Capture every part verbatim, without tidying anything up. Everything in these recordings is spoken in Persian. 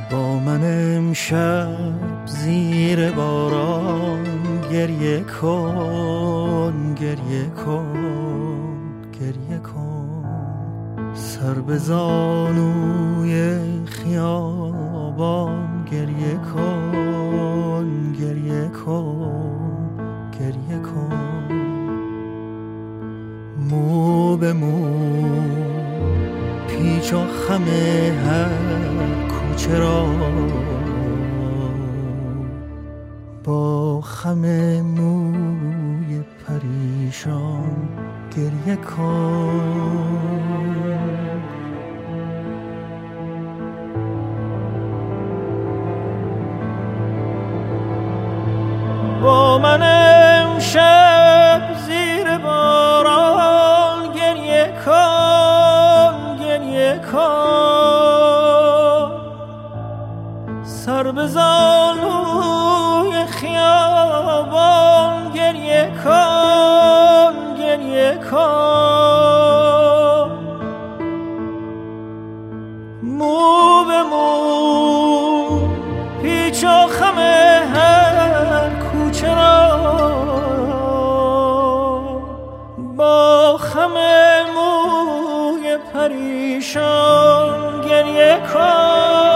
با من امشب زیر باران گریه کن، گریه کن، گریه کن. سر به زانوی خیابان گریه کن، گریه کن، گریه کن. مو به مو پیچ و خم هر کوچه را با خم موی پریشان گریه کن. با من امشب زیر باران گریه کن، گریه کن. سر به زانوی خیابان گریه کن، گریه کن. مو به مو پیچ و خم هر کوچه را با خم موی پریشان گریه کن.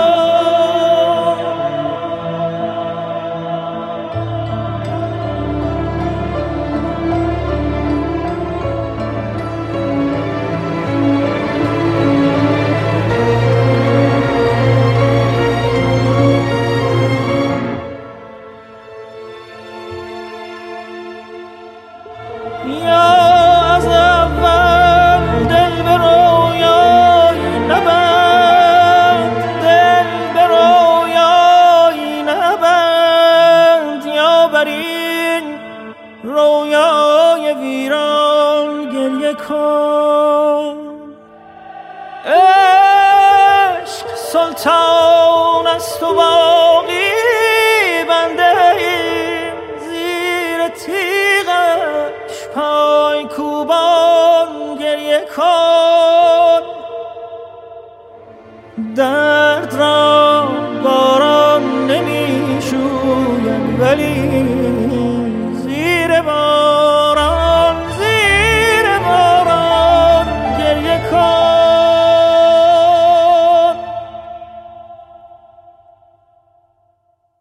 رویای ویران گریه کن. عشق سلطان است و باقی بنده ایم زیر تیغش پای کوبان گریه کن. درد را باران نمی شوید ولی